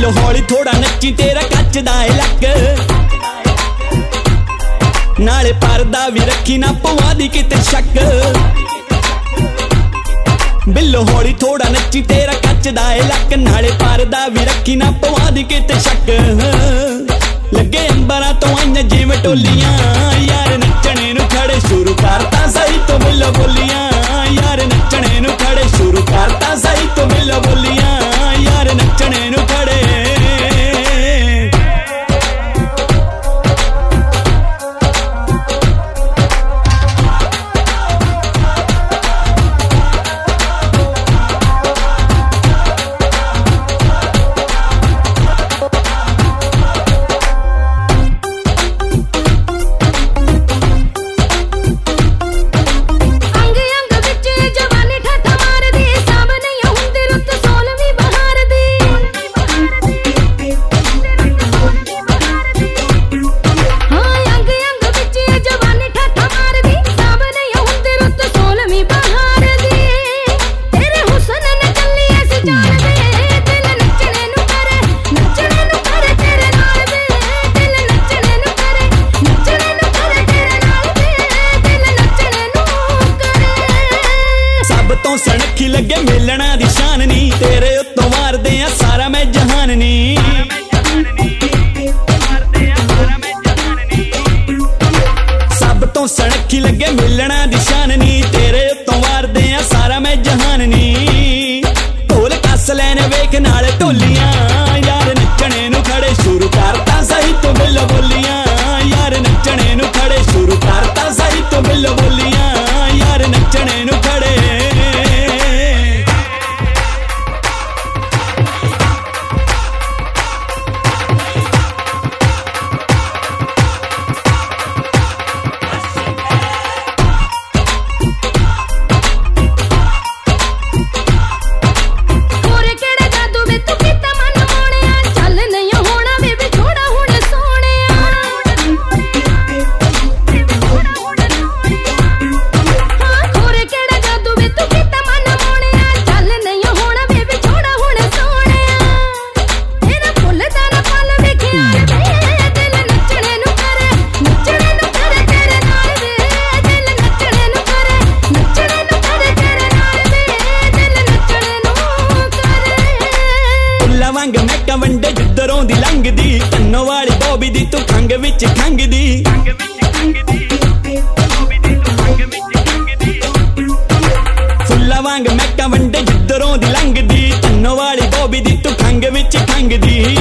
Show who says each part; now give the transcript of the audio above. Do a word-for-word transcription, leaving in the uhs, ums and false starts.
Speaker 1: बिल्लो हौली थोड़ा नच्ची तेरा कचदा है लक नाले परदा भी रखी ना पवा दी किते शक बिल्लो हौली थोड़ा नच्ची तेरा कचदा है लक नाले परदा भी रखी ना पवा दी किते शक लगे अंबरा तो आईया जिवें टोलियां यार नचने नू खड़े शुरू करता सही तो बिल्लो बोलियां यार नचने नू खड़े शुरू करता सही तो बिल्लो बोलियां यार नचने नू खड़े सनखी लगे मिलना दी शान नी तेरे उत्तों मारदे आ सारा मैं जहान नी सब तो सनखी लगे मिलना दी शान नी तेरे उत्तों मारदे आ सारा मैं जहान नी ढोल कस लैन वेख नाल ढोलियां यार नचने नू खड़े शुरू करता सही तो बिल्लो बोलियां यार नचने नू खड़े शुरू करता सही तो बिल्लो बोलियां यार नचने नू खड़े वंडे जिधरों दी लंघदी तन्नो वाली बॉबी दी तू खंग विच खंगदी फुल्ला वांग मैका वंडे जिधरों दी लंघदी तन्नो वाली बॉबी दी तू खंग विच खंगदी